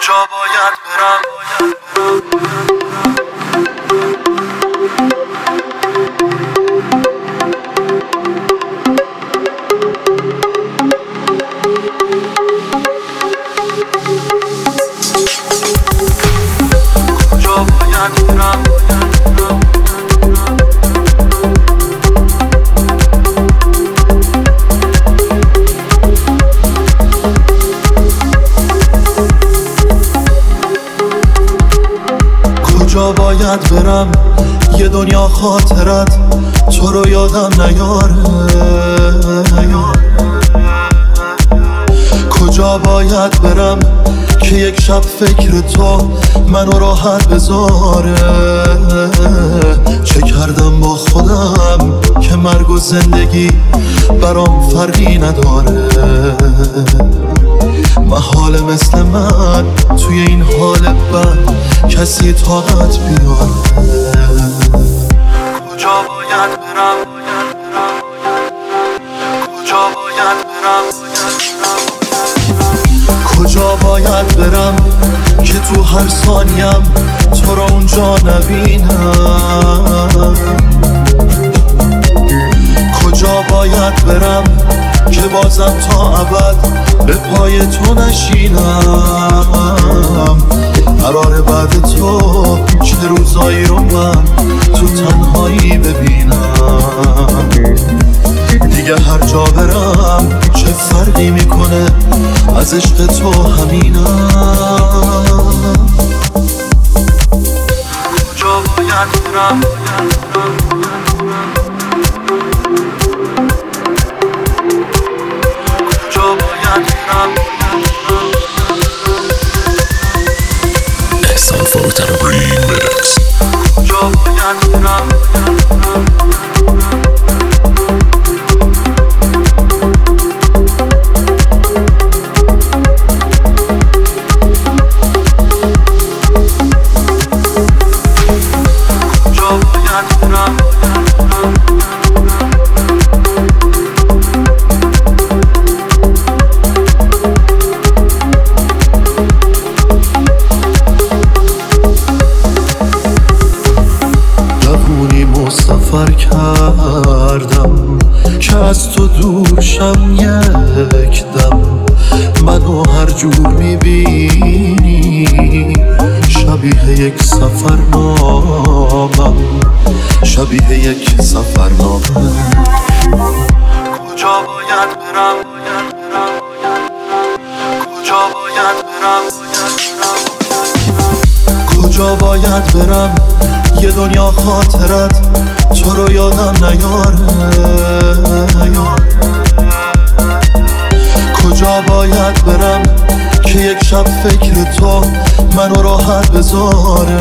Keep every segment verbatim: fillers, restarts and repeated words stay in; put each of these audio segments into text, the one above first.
کجا باید برم؟ کجا باید برم؟ کجا باید برم؟ یه دنیا خاطرت تو رو یادم نیاره. کجا باید برم که یک شب فکر تو منو راحت بذاره. چه کردم با خودم که مرگ و زندگی برام فرقی نداره. محال مثل من توی این حال بد کسی طاقت بیاره. کجا باید برم؟ کجا باید برم؟ کجا باید برم که تو هر ثانیم تو رو اونجا نبینم. کجا باید برم که بازم تا ابد به پای تو نشینم. قرار بعد تو چه روزایی رو من تو تنهایی ببینم. دیگه هر جا برم چه فرقی میکنه، از عشق تو همینم. کجا باید برم؟ کجا باید برم؟ احسان فروتن ریمیکس. کجا باید برم؟ سفر کردم که از تو دور شم یک دم. منو هر جور میبینی شبیه یک سفرنامم، شبیه یک سفرنامه. کجا باید برم؟ کجا باید برم؟ کجا باید برم؟ یه دنیا خاطرت تو رو یادم نیاره. کجا باید برم که یک شب فکر تو منو راحت بذاره.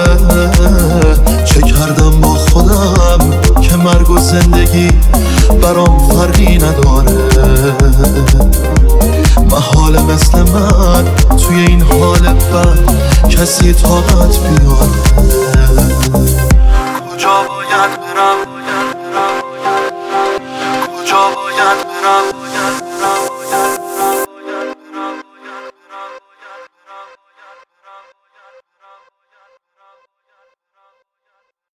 چه کردم با خودم که مرگ و زندگی برام فرقی نداره. محال مثل من توی این حال بد کسی طاقت بیاره. کجا باید برم؟ کجا باید برم؟